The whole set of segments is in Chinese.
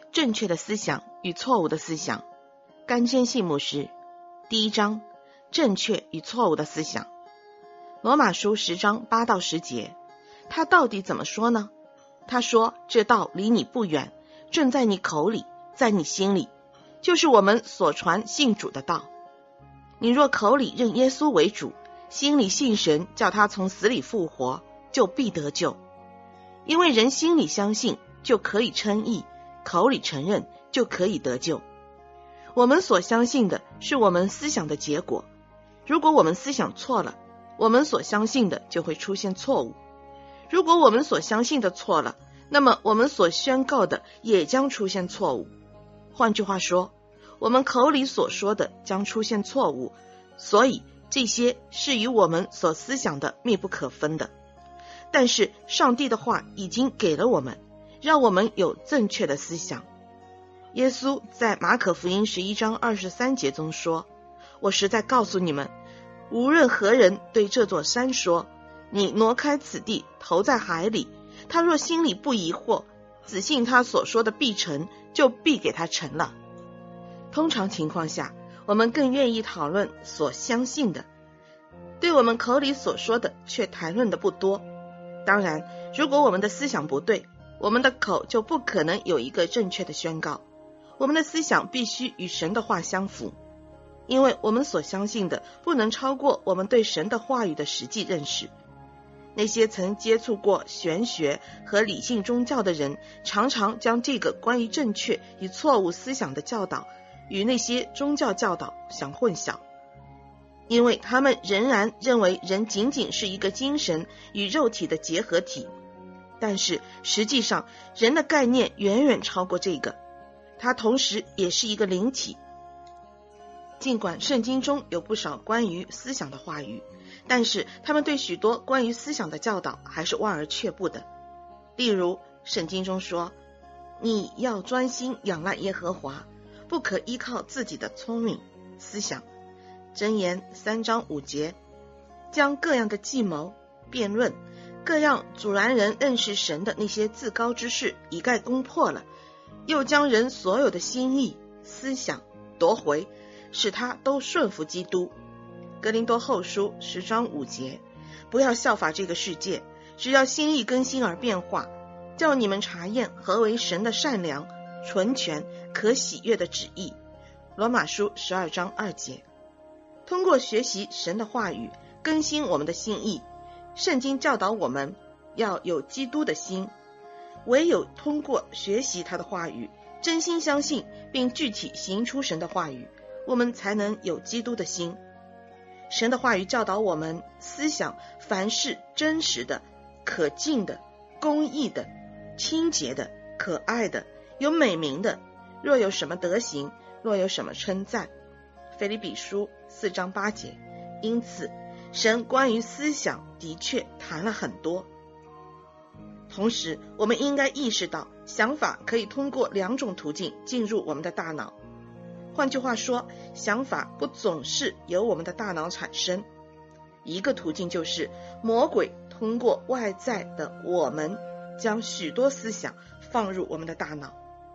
正确的思想与错误的思想。甘坚信牧师，第1章，正确与错误的思想。罗马书10章8到10节，他到底怎么说呢？他说，这道离你不远，正在你口里，在你心里，就是我们所传信主的道。你若口里认耶稣为主，心里信神，叫他从死里复活，就必得救。因为人心里相信，就可以称义，口里承认，就可以得救。我们所相信的是我们思想的结果，如果我们思想错了，我们所相信的就会出现错误。如果我们所相信的错了，那么我们所宣告的也将出现错误。换句话说，我们口里所说的将出现错误，所以这些是与我们所思想的密不可分的。但是上帝的话已经给了我们，让我们有正确的思想。耶稣在马可福音11章23节中说，我实在告诉你们，无论何人对这座山说，你挪开此地，投在海里，他若心里不疑惑，只信他所说的必成，就必给他成了。通常情况下，我们更愿意讨论所相信的，对我们口里所说的却谈论的不多。当然，如果我们的思想不对，我们的口就不可能有一个正确的宣告。我们的思想必须与神的话相符，因为我们所相信的不能超过我们对神的话语的实际认识。那些曾接触过玄学和理性宗教的人，常常将这个关于正确与错误思想的教导与那些宗教教导相混淆，因为他们仍然认为人仅仅是一个精神与肉体的结合体。但是实际上，人的概念远远超过这个，它同时也是一个灵体。尽管圣经中有不少关于思想的话语，但是他们对许多关于思想的教导还是望而却步的。例如圣经中说，你要专心仰赖耶和华，不可依靠自己的聪明思想。箴言3章5节，将各样的计谋、辩论，各样阻拦人认识神的那些自高之事一概攻破了，又将人所有的心意、思想夺回，使他都顺服基督。哥林多后书10章5节，不要效法这个世界，只要心意更新而变化，叫你们查验何为神的善良、纯全、可喜悦的旨意。罗马书12章2节。通过学习神的话语，更新我们的心意。圣经教导我们要有基督的心，唯有通过学习他的话语，真心相信并具体行出神的话语，我们才能有基督的心。神的话语教导我们，思想凡是真实的、可敬的、公义的、清洁的、可爱的、有美名的，若有什么德行，若有什么称赞。腓立比书4章8节。因此神关于思想的确谈了很多。同时我们应该意识到，想法可以通过2种途径进入我们的大脑。换句话说，想法不总是由我们的大脑产生。一个途径就是魔鬼通过外在的我们，将许多思想放入我们的大脑。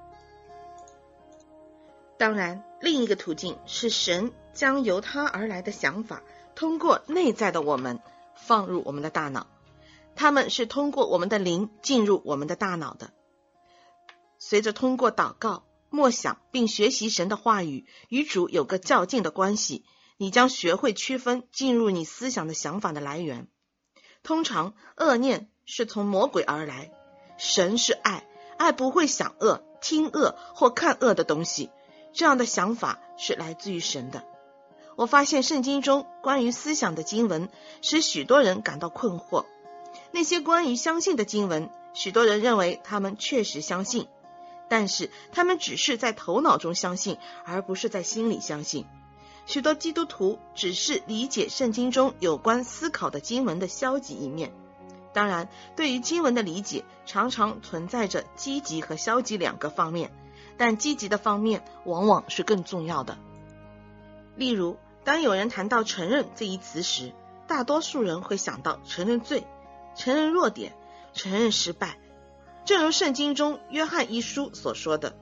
当然，另一个途径是神将由他而来的想法通过内在的我们放入我们的大脑，他们是通过我们的灵进入我们的大脑的。随着通过祷告、默想并学习神的话语与主有个较近的关系，你将学会区分进入你思想的想法的来源。通常恶念是从魔鬼而来，神是爱，爱不会想恶、听恶或看恶的东西，这样的想法是来自于神的。我发现圣经中关于思想的经文使许多人感到困惑。那些关于相信的经文，许多人认为他们确实相信，但是他们只是在头脑中相信，而不是在心里相信。许多基督徒只是理解圣经中有关思考的经文的消极一面。当然，对于经文的理解常常存在着积极和消极2个方面，但积极的方面往往是更重要的。例如，当有人谈到承认这一词时，大多数人会想到承认罪、承认弱点、承认失败。正如圣经中约翰一书所说的，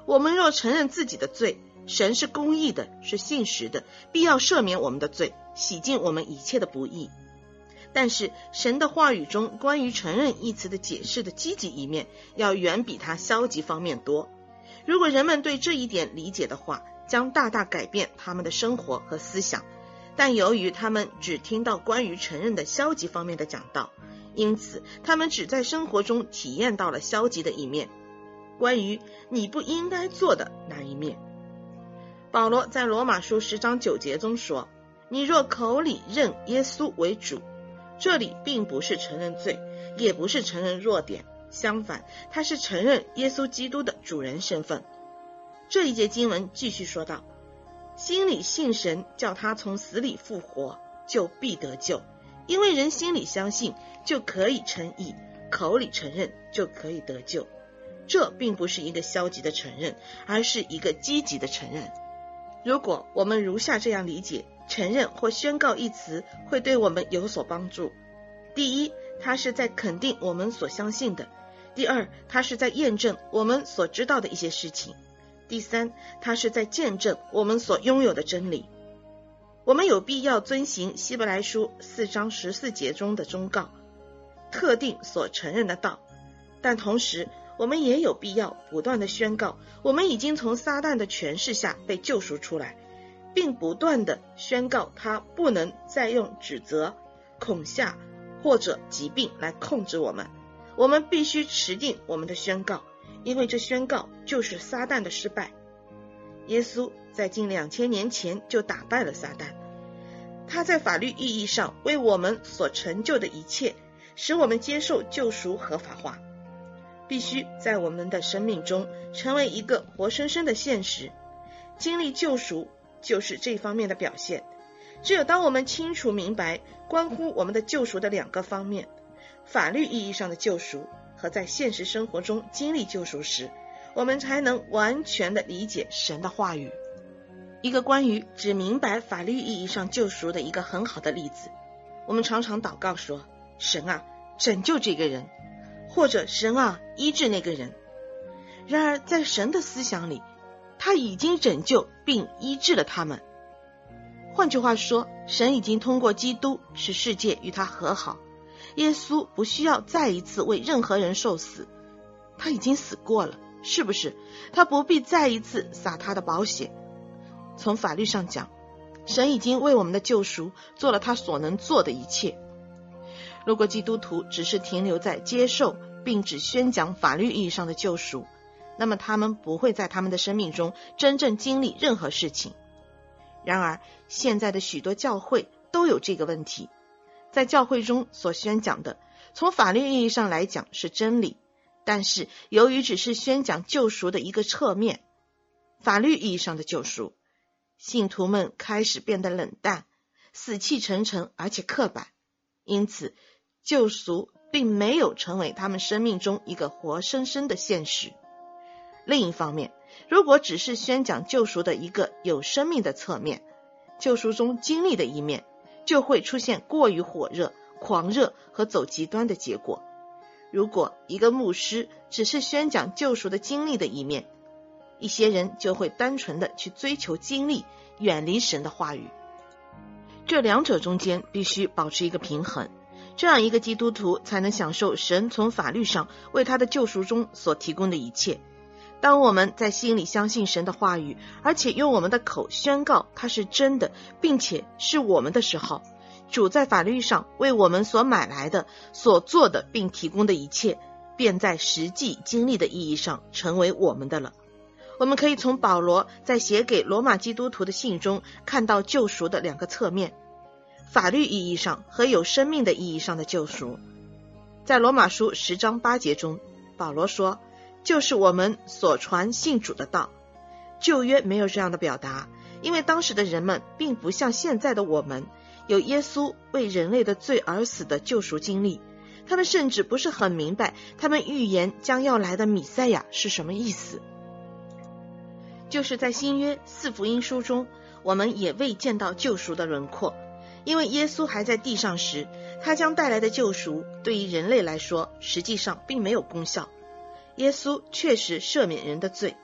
我们若承认自己的罪，神是公义的，是信实的，必要赦免我们的罪，洗净我们一切的不义。但是神的话语中关于承认一词的解释的积极一面，要远比它消极方面多。如果人们对这一点理解的话，将大大改变他们的生活和思想。但由于他们只听到关于承认的消极方面的讲道，因此他们只在生活中体验到了消极的一面，关于你不应该做的那一面。保罗在罗马书10章9节中说，你若口里认耶稣为主，这里并不是承认罪，也不是承认弱点，相反，他是承认耶稣基督的主人身份。这一节经文继续说道，心里信神叫他从死里复活，就必得救，因为人心里相信就可以称义，口里承认就可以得救。这并不是一个消极的承认，而是一个积极的承认。如果我们如下这样理解承认或宣告一词，会对我们有所帮助。第一，它是在肯定我们所相信的；第二，它是在验证我们所知道的一些事情；第三，它是在见证我们所拥有的真理。我们有必要遵行希伯来书4章14节中的忠告，特定所承认的道，但同时我们也有必要不断的宣告，我们已经从撒旦的权势下被救赎出来，并不断的宣告他不能再用指责、恐吓或者疾病来控制我们。我们必须持定我们的宣告，因为这宣告就是撒旦的失败。耶稣在近2000年前就打败了撒旦，他在法律意义上为我们所成就的一切，使我们接受救赎合法化，必须在我们的生命中成为一个活生生的现实。经历救赎就是这方面的表现。只有当我们清楚明白关乎我们的救赎的两个方面，法律意义上的救赎和在现实生活中经历救赎时，我们才能完全的理解神的话语。一个关于只明白法律意义上救赎的一个很好的例子，我们常常祷告说，神啊，拯救这个人，或者神啊，医治那个人。然而在神的思想里，他已经拯救并医治了他们。换句话说，神已经通过基督使世界与他和好。耶稣不需要再一次为任何人受死，他已经死过了，是不是？他不必再一次撒他的宝血。从法律上讲，神已经为我们的救赎做了他所能做的一切。如果基督徒只是停留在接受并只宣讲法律意义上的救赎，那么他们不会在他们的生命中真正经历任何事情。然而现在的许多教会都有这个问题，在教会中所宣讲的从法律意义上来讲是真理，但是由于只是宣讲救赎的一个侧面，法律意义上的救赎，信徒们开始变得冷淡、死气沉沉而且刻板，因此救赎并没有成为他们生命中一个活生生的现实。另一方面，如果只是宣讲救赎的一个有生命的侧面，救赎中经历的一面，就会出现过于火热、狂热和走极端的结果。如果一个牧师只是宣讲救赎的经历的一面，一些人就会单纯的去追求经历，远离神的话语。这两者中间必须保持一个平衡，这样一个基督徒才能享受神从法律上为他的救赎中所提供的一切。当我们在心里相信神的话语，而且用我们的口宣告它是真的，并且是我们的时候，主在法律上为我们所买来的、所做的并提供的一切，便在实际经历的意义上成为我们的了。我们可以从保罗在写给罗马基督徒的信中看到救赎的两个侧面，法律意义上和有生命的意义上的救赎。在罗马书10章8节中，保罗说，就是我们所传信主的道。旧约没有这样的表达，因为当时的人们并不像现在的我们有耶稣为人类的罪而死的救赎经历，他们甚至不是很明白他们预言将要来的弥赛亚是什么意思。就是在新约4福音书中，我们也未见到救赎的轮廓，因为耶稣还在地上时，他将带来的救赎对于人类来说实际上并没有功效。耶稣确实赦免人的罪，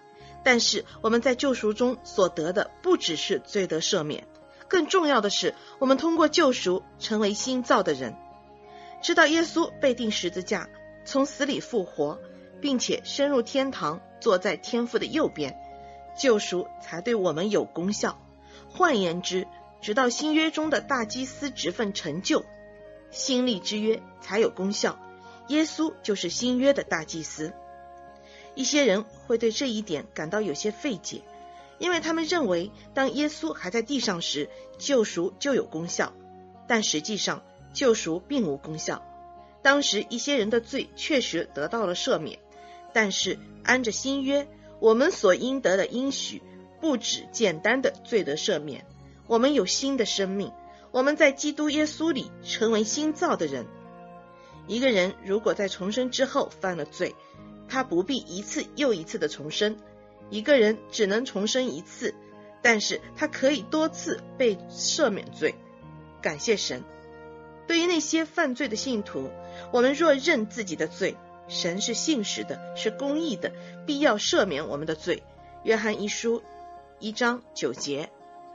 但是我们在救赎中所得的不只是罪得赦免，更重要的是我们通过救赎成为新造的人。知道耶稣被钉十字架，从死里复活，并且升入天堂，坐在天父的右边，救赎才对我们有功效。换言之，直到新约中的大祭司职分成就，新立之约才有功效。耶稣就是新约的大祭司。一些人会对这一点感到有些费解，因为他们认为当耶稣还在地上时，救赎就有功效，但实际上救赎并无功效。当时一些人的罪确实得到了赦免，但是按着新约，我们所应得的应许不只简单的罪得赦免，我们有新的生命，我们在基督耶稣里成为新造的人。一个人如果在重生之后犯了罪，他不必一次又一次的重生。一个人只能重生一次，但是他可以多次被赦免罪。感谢神。对于那些犯罪的信徒，我们若认自己的罪，神是信实的，是公义的，必要赦免我们的罪。约翰一书1章9节。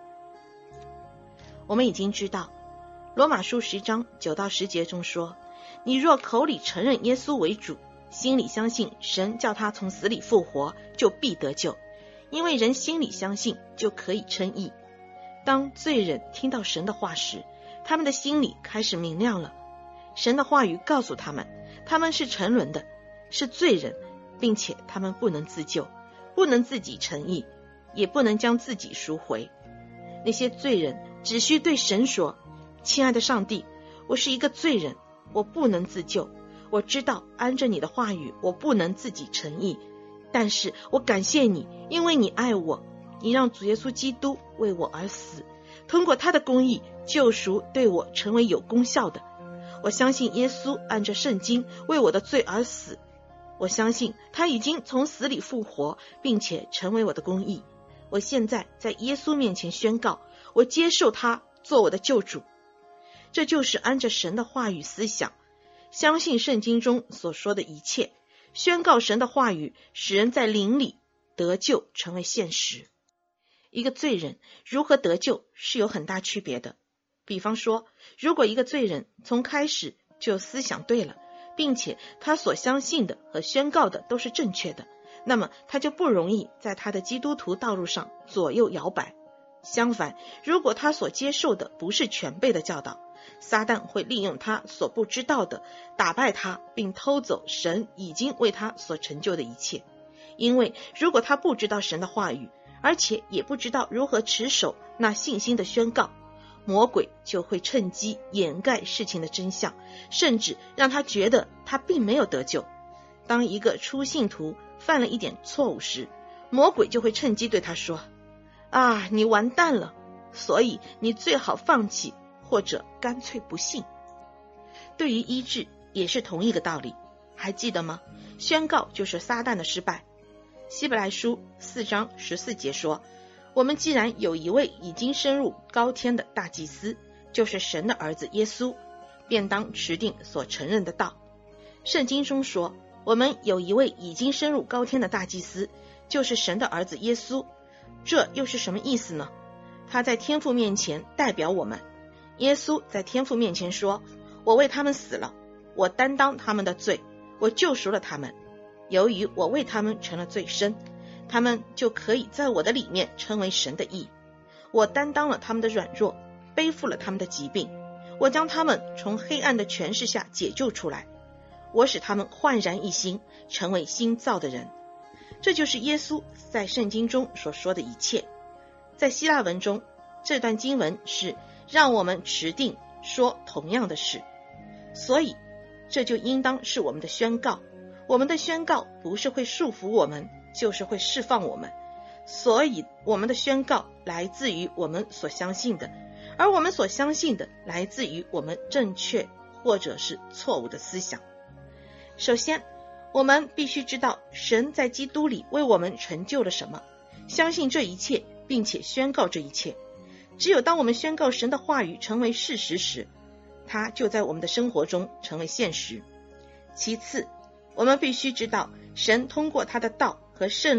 我们已经知道，罗马书10章9到10节中说，你若口里承认耶稣为主，心里相信神叫他从死里复活，就必得救。因为人心里相信，就可以称义。当罪人听到神的话时，他们的心里开始明亮了。神的话语告诉他们，他们是沉沦的，是罪人，并且他们不能自救，不能自己称义，也不能将自己赎回。那些罪人只需对神说，亲爱的上帝，我是一个罪人，我不能自救，我知道按着你的话语，我不能自己称义，但是我感谢你，因为你爱我，你让主耶稣基督为我而死，通过他的公义，救赎对我成为有功效的。我相信耶稣按着圣经为我的罪而死，我相信他已经从死里复活，并且成为我的公义。我现在在耶稣面前宣告，我接受他做我的救主。这就是按着神的话语思想，相信圣经中所说的一切，宣告神的话语，使人在灵里得救成为现实。一个罪人如何得救是有很大区别的。比方说，如果一个罪人从开始就思想对了，并且他所相信的和宣告的都是正确的，那么他就不容易在他的基督徒道路上左右摇摆。相反，如果他所接受的不是全备的教导，撒旦会利用他所不知道的，打败他，并偷走神已经为他所成就的一切。因为如果他不知道神的话语，而且也不知道如何持守那信心的宣告，魔鬼就会趁机掩盖事情的真相，甚至让他觉得他并没有得救。当一个初信徒犯了一点错误时，魔鬼就会趁机对他说，啊，你完蛋了，所以你最好放弃，或者干脆不信。对于医治也是同一个道理，还记得吗？宣告就是撒旦的失败。希伯来书4章14节说，我们既然有一位已经升入高天的大祭司，就是神的儿子耶稣，便当持定所承认的道。圣经中说，我们有一位已经升入高天的大祭司，就是神的儿子耶稣。这又是什么意思呢？他在天父面前代表我们。耶稣在天父面前说，我为他们死了，我担当他们的罪，我救赎了他们。由于我为他们成了罪身，他们就可以在我的里面成为神的义。我担当了他们的软弱，背负了他们的疾病，我将他们从黑暗的权势下解救出来，我使他们焕然一新，成为新造的人。这就是耶稣在圣经中所说的一切。在希腊文中，这段经文是让我们持定说同样的事，所以这就应当是我们的宣告。我们的宣告不是会束缚我们，就是会释放我们。所以我们的宣告来自于我们所相信的，而我们所相信的来自于我们正确或者是错误的思想。首先，我们必须知道神在基督里为我们成就了什么，相信这一切，并且宣告这一切。只有当我们宣告神的话语成为事实时，它就在我们的生活中成为现实。其次，我们必须知道神通过他的道和圣灵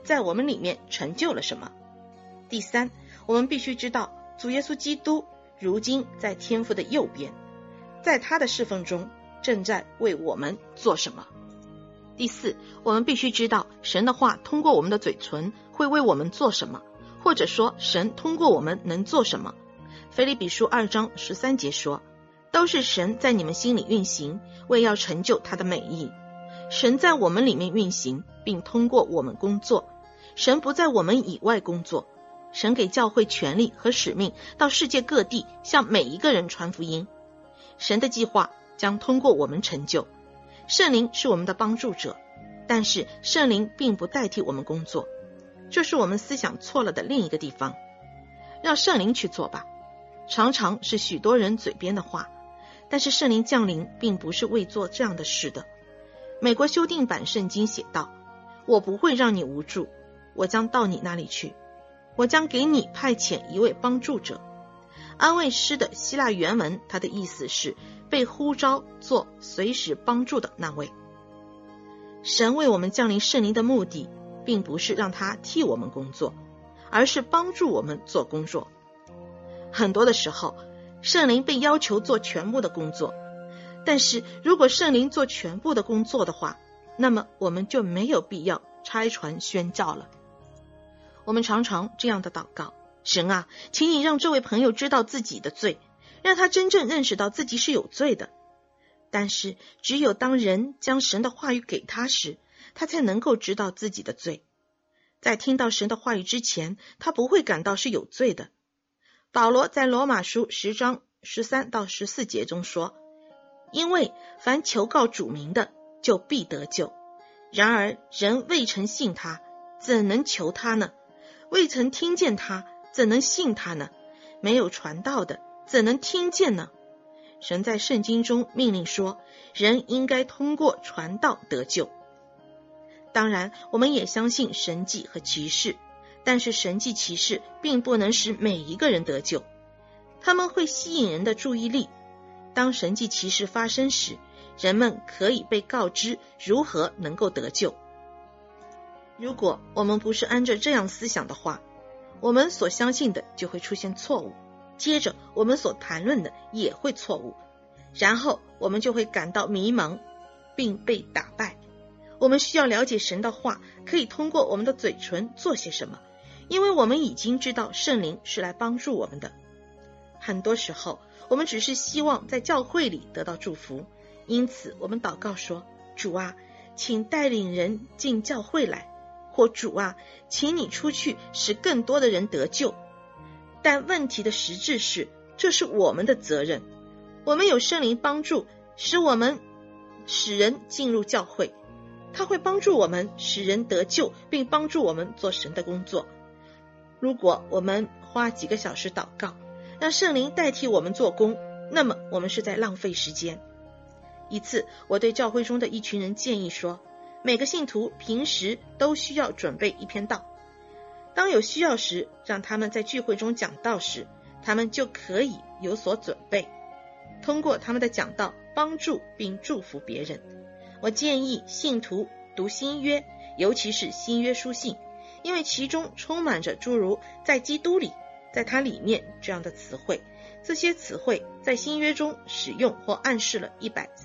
在我们里面成就了什么。第三，我们必须知道主耶稣基督如今在天父的右边，在他的侍奉中正在为我们做什么。第四，我们必须知道神的话通过我们的嘴唇会为我们做什么，或者说神通过我们能做什么。腓立比书2章13节说，都是神在你们心里运行，为要成就他的美意。神在我们里面运行，并通过我们工作。神不在我们以外工作，神给教会权力和使命，到世界各地向每一个人传福音。神的计划将通过我们成就。圣灵是我们的帮助者，但是圣灵并不代替我们工作，这是我们思想错了的另一个地方。让圣灵去做吧，常常是许多人嘴边的话，但是圣灵降临并不是为做这样的事的。美国修订版圣经写道，我不会让你无助，我将到你那里去，我将给你派遣一位帮助者。安慰诗的希腊原文，它的意思是被呼召做随时帮助的那位。神为我们降临圣灵的目的，并不是让他替我们工作，而是帮助我们做工作。很多的时候，圣灵被要求做全部的工作，但是如果圣灵做全部的工作的话，那么我们就没有必要差传宣教了。我们常常这样的祷告，神啊，请你让这位朋友知道自己的罪，让他真正认识到自己是有罪的。但是只有当人将神的话语给他时，他才能够知道自己的罪。在听到神的话语之前，他不会感到是有罪的。保罗在罗马书10章13到14节中说，因为凡求告主名的，就必得救。然而人未曾信他，怎能求他呢？未曾听见他，怎能信他呢？没有传道的，怎能听见呢？神在圣经中命令说，人应该通过传道得救。当然，我们也相信神迹和奇事，但是神迹奇事并不能使每一个人得救，他们会吸引人的注意力。当神迹奇事发生时，人们可以被告知如何能够得救。如果我们不是按照这样思想的话，我们所相信的就会出现错误，接着我们所谈论的也会错误，然后我们就会感到迷茫并被打败。我们需要了解神的话可以通过我们的嘴唇做些什么，因为我们已经知道圣灵是来帮助我们的。很多时候我们只是希望在教会里得到祝福，因此我们祷告说，主啊，请带领人进教会来，或主啊，请你出去使更多的人得救。但问题的实质是，这是我们的责任。我们有圣灵帮助，使人进入教会，他会帮助我们使人得救，并帮助我们做神的工作。如果我们花几个小时祷告，让圣灵代替我们做工，那么我们是在浪费时间。一次，我对教会中的一群人建议说，每个信徒平时都需要准备一篇道，当有需要时，让他们在聚会中讲道时，他们就可以有所准备，通过他们的讲道帮助并祝福别人。我建议信徒读新约，尤其是新约书信，因为其中充满着诸如在基督里，在它里面这样的词汇。这些词汇在新约中使用或暗示了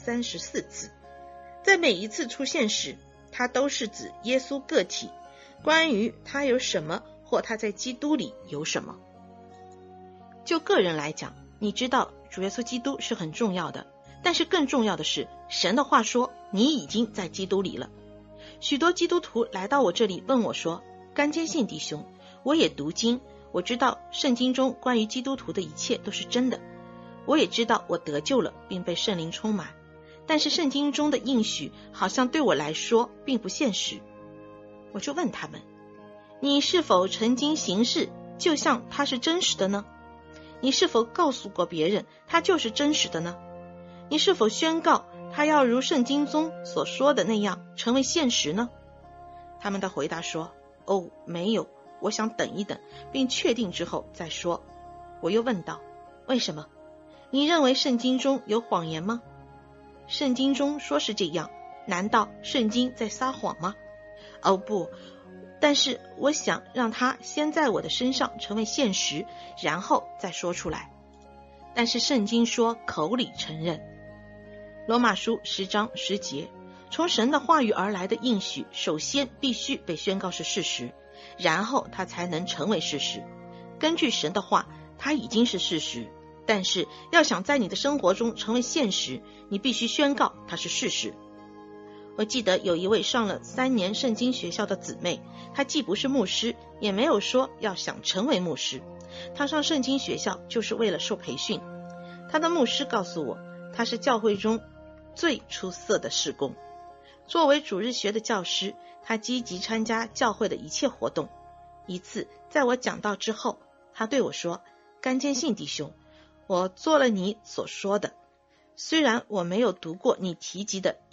134次，在每一次出现时，它都是指耶稣个体，关于他有什么或他在基督里有什么。就个人来讲，你知道主耶稣基督是很重要的，但是更重要的是，神的话说你已经在基督里了。许多基督徒来到我这里问我说，甘坚信弟兄，我也读经，我知道圣经中关于基督徒的一切都是真的，我也知道我得救了并被圣灵充满，但是圣经中的应许好像对我来说并不现实。我就问他们，你是否曾经行事就像它是真实的呢？你是否告诉过别人它就是真实的呢？你是否宣告它要如圣经中所说的那样成为现实呢？他们的回答说，没有，我想等一等，并确定之后再说。我又问道，为什么？你认为圣经中有谎言吗？圣经中说是这样，难道圣经在撒谎吗？不， 但是我想让它先在我的身上成为现实，然后再说出来。但是圣经说口里承认。罗马书10章10节，从神的话语而来的应许，首先必须被宣告是事实，然后它才能成为事实。根据神的话，它已经是事实，但是要想在你的生活中成为现实，你必须宣告它是事实。我记得有一位上了3年圣经学校的姊妹，她既不是牧师，也没有说要想成为牧师，她上圣经学校就是为了受培训。她的牧师告诉我，她是教会中最出色的事工。作为主日学的教师，她积极参加教会的一切活动。一次在我讲道之后，她对我说，甘坚信弟兄，我做了你所说的，虽然我没有读过你提及的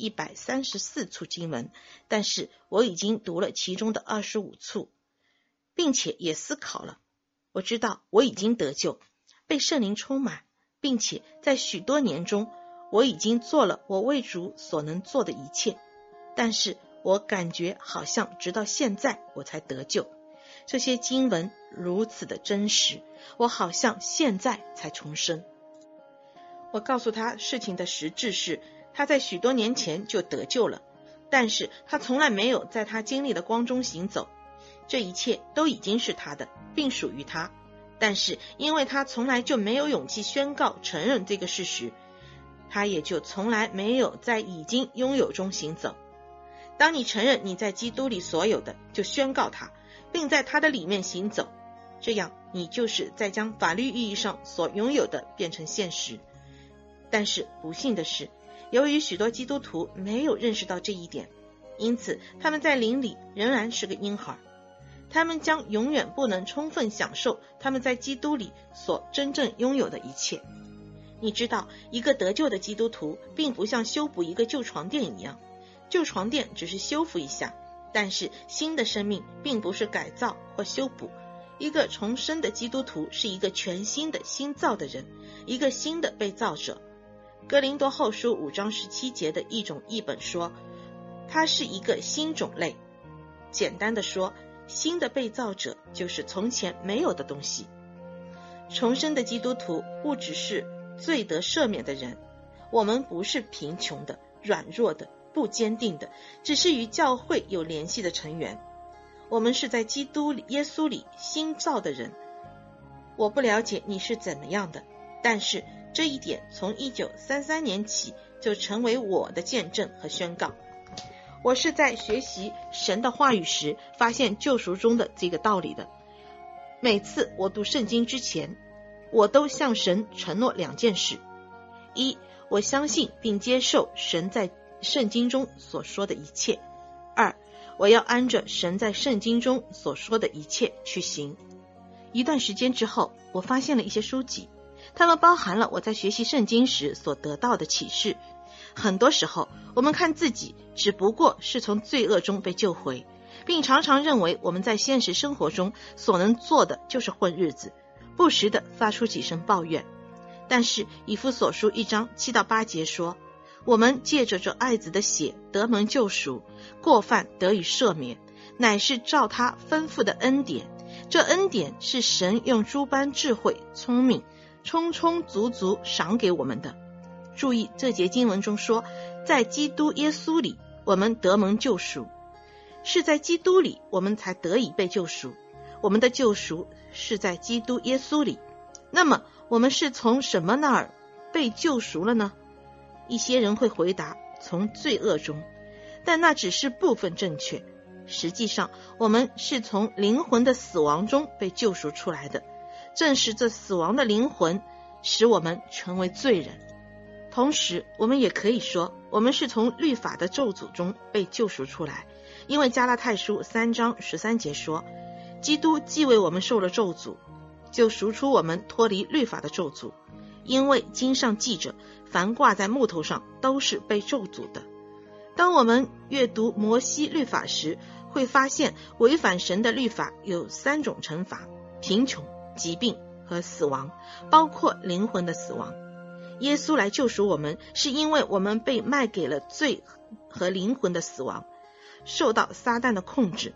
134处经文，但是我已经读了其中的25处，并且也思考了。我知道我已经得救，被圣灵充满，并且在许多年中，我已经做了我为主所能做的一切，但是我感觉好像直到现在我才得救。这些经文如此的真实，我好像现在才重生。我告诉他事情的实质是，他在许多年前就得救了，但是他从来没有在他经历的光中行走。这一切都已经是他的，并属于他，但是因为他从来就没有勇气宣告承认这个事实，他也就从来没有在已经拥有中行走。当你承认你在基督里所有的，就宣告他，并在他的里面行走，这样你就是在将法律意义上所拥有的变成现实。但是不幸的是，由于许多基督徒没有认识到这一点，因此他们在灵里仍然是个婴孩，他们将永远不能充分享受他们在基督里所真正拥有的一切。你知道，一个得救的基督徒并不像修补一个旧床垫一样，旧床垫只是修复一下，但是新的生命并不是改造或修补。一个重生的基督徒是一个全新的新造的人，一个新的被造者。哥林多后书5章17节的一种译本说，它是一个新种类。简单的说，新的被造者就是从前没有的东西。重生的基督徒不只是罪得赦免的人，我们不是贫穷的、软弱的、不坚定的，只是与教会有联系的成员。我们是在基督耶稣里新造的人。我不了解你是怎么样的，但是这一点从1933年起就成为我的见证和宣告。我是在学习神的话语时发现救赎中的这个道理的。每次我读圣经之前，我都向神承诺2件事：一，我相信并接受神在圣经中所说的一切；二，我要按着神在圣经中所说的一切去行。一段时间之后，我发现了一些书籍，它们包含了我在学习圣经时所得到的启示。很多时候，我们看自己只不过是从罪恶中被救回，并常常认为我们在现实生活中所能做的就是混日子，不时地发出几声抱怨。但是以弗所书1章7到8节说，我们借着这爱子的血得蒙救赎，过犯得以赦免，乃是照他吩咐的恩典。这恩典是神用诸般智慧、聪明充充足足赏给我们的。注意这节经文中说，在基督耶稣里我们得蒙救赎，是在基督里我们才得以被救赎。我们的救赎是在基督耶稣里。那么我们是从什么那儿被救赎了呢？一些人会回答，从罪恶中，但那只是部分正确。实际上我们是从灵魂的死亡中被救赎出来的，正是这死亡的灵魂使我们成为罪人。同时我们也可以说，我们是从律法的咒诅中被救赎出来，因为加拉太书3章13节说，基督既为我们受了咒诅，就赎出我们脱离律法的咒诅，因为经上记着，凡挂在木头上都是被咒诅的。当我们阅读摩西律法时，会发现违反神的律法有3种惩罚：贫穷、疾病和死亡，包括灵魂的死亡。耶稣来救赎我们，是因为我们被卖给了罪和灵魂的死亡，受到撒旦的控制。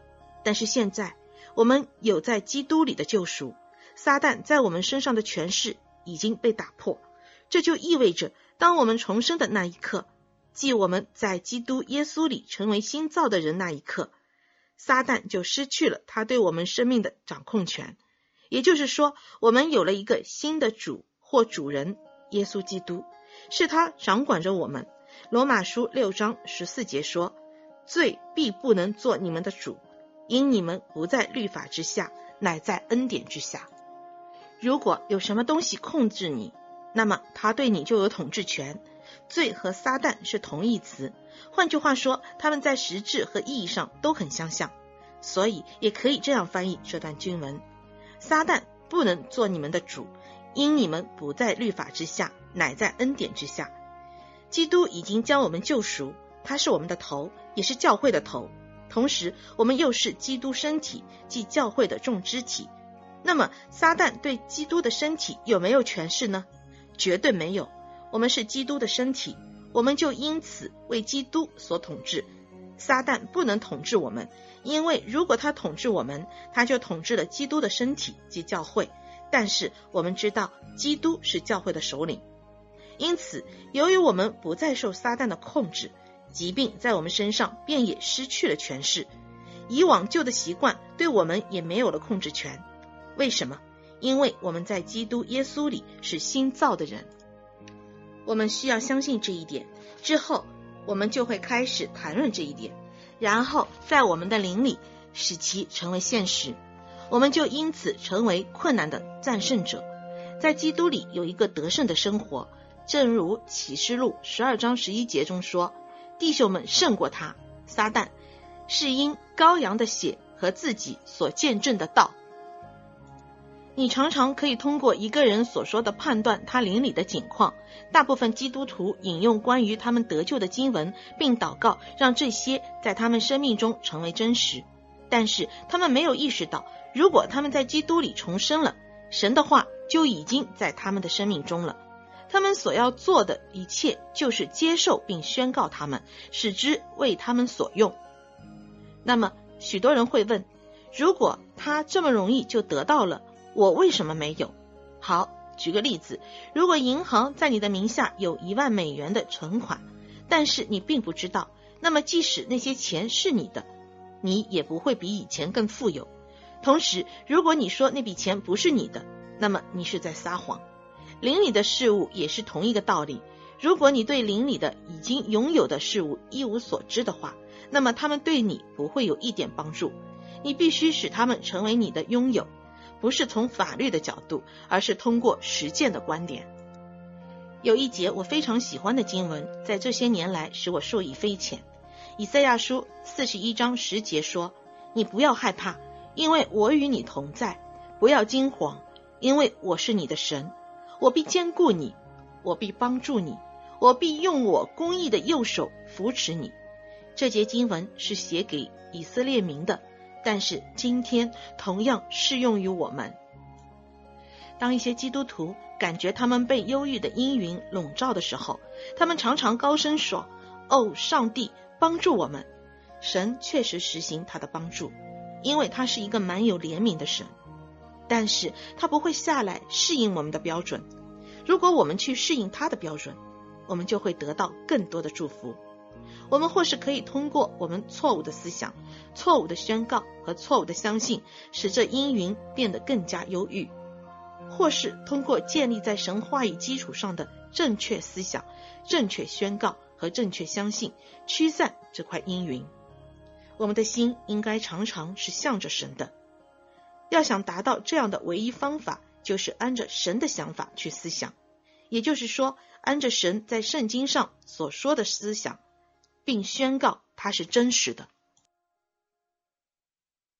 但是现在我们有在基督里的救赎，撒旦在我们身上的权势已经被打破。这就意味着当我们重生的那一刻，即我们在基督耶稣里成为新造的人那一刻，撒旦就失去了他对我们生命的掌控权。也就是说，我们有了一个新的主或主人，耶稣基督，是他掌管着我们。罗马书6章14节说，罪必不能做你们的主，因你们不在律法之下，乃在恩典之下。如果有什么东西控制你，那么他对你就有统治权。罪和撒旦是同义词，换句话说，他们在实质和意义上都很相像，所以也可以这样翻译这段经文：撒旦不能做你们的主，因你们不在律法之下，乃在恩典之下。基督已经将我们救赎，他是我们的头，也是教会的头，同时我们又是基督身体，即教会的众肢体。那么撒旦对基督的身体有没有权势呢？绝对没有。我们是基督的身体，我们就因此为基督所统治。撒旦不能统治我们，因为如果他统治我们，他就统治了基督的身体，即教会。但是我们知道基督是教会的首领，因此由于我们不再受撒旦的控制，疾病在我们身上便也失去了权势。以往旧的习惯对我们也没有了控制权。为什么？因为我们在基督耶稣里是新造的人。我们需要相信这一点，之后我们就会开始谈论这一点，然后在我们的灵里使其成为现实，我们就因此成为困难的战胜者，在基督里有一个得胜的生活。正如启示录12章11节中说，弟兄们胜过他，撒旦，是因羔羊的血和自己所见证的道。你常常可以通过一个人所说的判断他灵里的景况。大部分基督徒引用关于他们得救的经文，并祷告让这些在他们生命中成为真实。但是他们没有意识到，如果他们在基督里重生了，神的话就已经在他们的生命中了。他们所要做的一切就是接受并宣告他们，使之为他们所用。那么许多人会问，如果他这么容易就得到了，我为什么没有？好，举个例子，如果银行在你的名下有1万美元的存款，但是你并不知道，那么即使那些钱是你的，你也不会比以前更富有。同时，如果你说那笔钱不是你的，那么你是在撒谎。灵里的事物也是同一个道理。如果你对灵里的已经拥有的事物一无所知的话，那么他们对你不会有一点帮助。你必须使他们成为你的拥有，不是从法律的角度，而是通过实践的观点。有一节我非常喜欢的经文，在这些年来使我受益匪浅。以赛亚书41章10节说，你不要害怕，因为我与你同在，不要惊惶，因为我是你的神，我必坚固你，我必帮助你，我必用我公义的右手扶持你。这节经文是写给以色列民的，但是今天同样适用于我们。当一些基督徒感觉他们被忧郁的阴云笼罩的时候，他们常常高声说，哦，上帝帮助我们。神确实实行他的帮助，因为他是一个蛮有怜悯的神，但是他不会下来适应我们的标准。如果我们去适应他的标准，我们就会得到更多的祝福。我们或是可以通过我们错误的思想、错误的宣告和错误的相信，使这阴云变得更加忧郁，或是通过建立在神话语基础上的正确思想、正确宣告和正确相信，驱散这块阴云。我们的心应该常常是向着神的。要想达到这样的唯一方法，就是按着神的想法去思想，也就是说，按着神在圣经上所说的思想，并宣告它是真实的。